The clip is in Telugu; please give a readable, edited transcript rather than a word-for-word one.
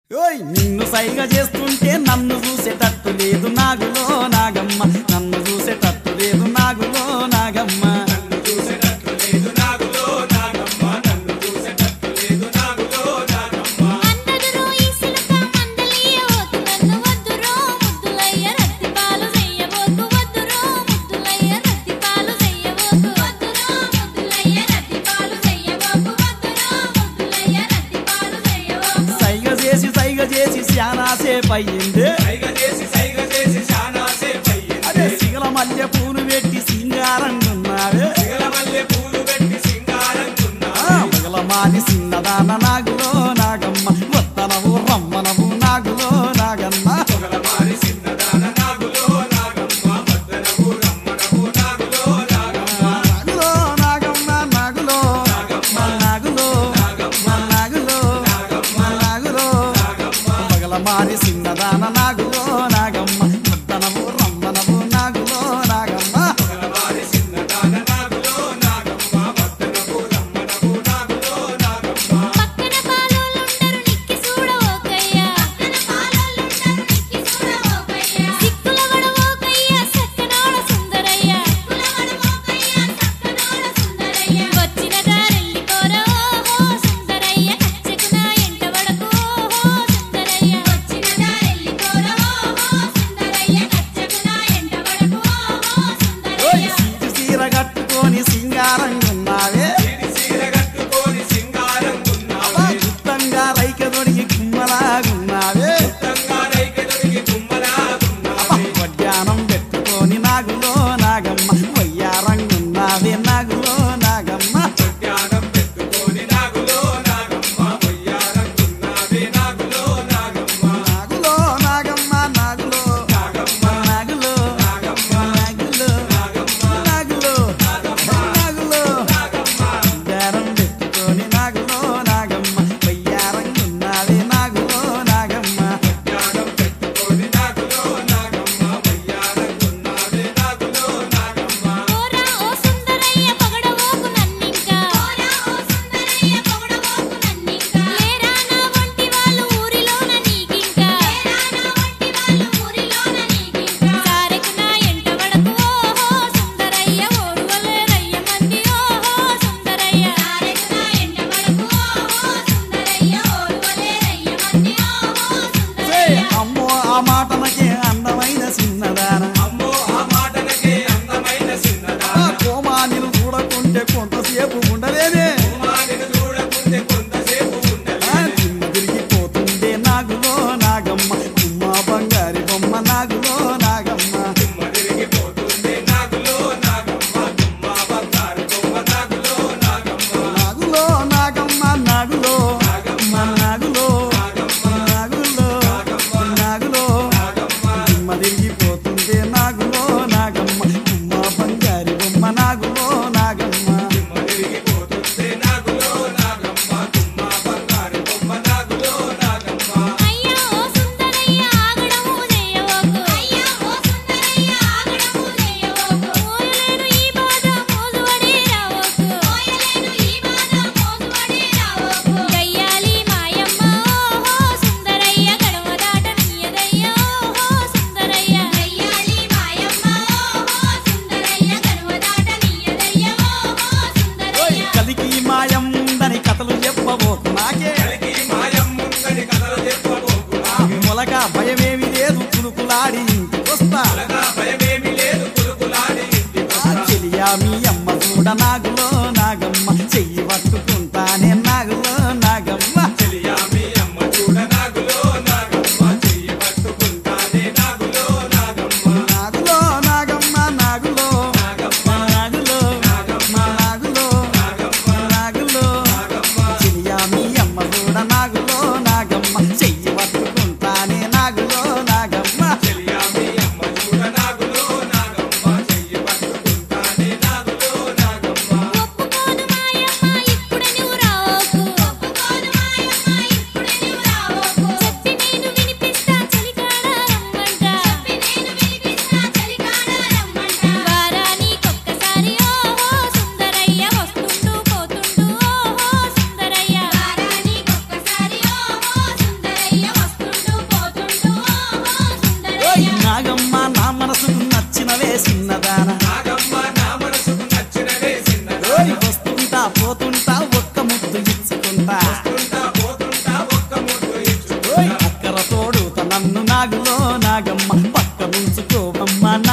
ఓయ్ నిన్ను సైగ చేస్తుంటే నన్ను చూసేటట్టు లేదు నాగులో నాగమ్మ, నన్ను చూసేటట్టు లేదు నాగులో నాగమ్మ. చేసి శానాసేపయ్యింది అదే సిగల మల్లె పూలు పెట్టి సింగారంగున్నావే మగల మాది చిన్నదాన నాగులో నాగమ్మ, వత్తనవు రమ్మనవు నాగులో నాగమ్మ. మారి సిన్నదాన నాగులో నాగమ్మ, వద్దనవు రమ్మనవు నాగులో నాగమ్మ. కట్టుకొని సింగారంగున్నావే గుత్తంగా రైక దొడిగి కుమ్మలాగున్నావే వడ్డానం పెట్టుకొని నాగులో నాగమ్మ, వయ్యారంగున్నావే నాగులో నాగమ్మ. నాగులో నాగమ్మ నాగులో నాగులో ఆ మాటనకే అందమైన చిన్నదాన, కోమానిను చూడకుంటే కొంతసేపు ఉండలేదే, చిన్న తిరిగిపోతుండే నాగులో నాగమ్మ, కుమ్మ బంగారి బొమ్మ నాగులో నాగమ్మ. నాగులో నాగమ్మ నాగులో నాగులో తిరిగిపోతుండే నాగులో నాగమ్మ, కుమ్మ బంగారి బొమ్మ నాగులో నాగమ్మ. మాయముందని కథలు చెప్పబోకు నాకే, మొలగా భయమేమి లేదు కులుకులాడి ఇంటికొస్తా, చెలియా మీ అమ్మ చూడ నాగులో నాగమ్మ, చెయ్యి పట్టుకుంటానే నాగులో నాగమ్మ. నాగులో నాగమ్మ నాగులో మీ అమ్మ చూడ నాగులో నాగమ్మ, చెయ్యి పట్టుకుంటానే నాగులో నాగమ్మ. చిన్నదాన నాగమ్మ నా మనసుకు నచ్చినదే చిన్నదాన ఓయ్ వస్తుంటా పోతుంటా ఒక్క ముద్దు ఇచ్చుకుంటా వస్తుంటా పోతుంటా ఒక్క ముద్దు ఇచ్చుకుంటా ఓయ్ అక్కర తోడుత నన్ను నాగులో నాగమ్మ పక్క నుంచుకోవమ్మ